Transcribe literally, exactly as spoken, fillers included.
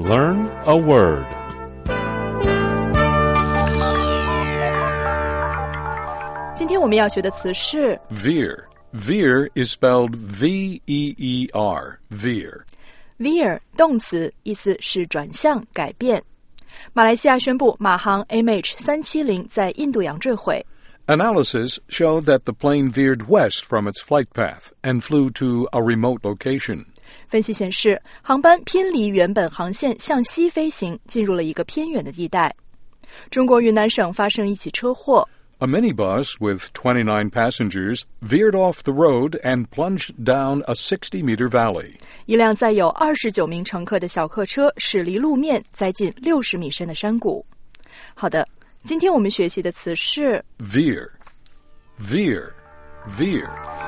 Learn a word. 今天我们要学的词是 Veer. Veer is spelled V E E R. Veer. veer 动词，意思是转向、改变。马来西亚宣布马航 M H 三七零在印度洋坠毁。 Analysis showed that the plane veered west from its flight path and flew to a remote location. 分析显示，航班偏离原本航线向西飞行，进入了一个偏远的地带。中国云南省发生一起车祸。 A minibus with twenty-nine passengers veered off the road and plunged down a sixty-meter valley. 一辆载有二十九名乘客的小客车驶离路面，栽进六十米深的山谷。好的，今天我们学习的词是 Veer. Veer. Veer.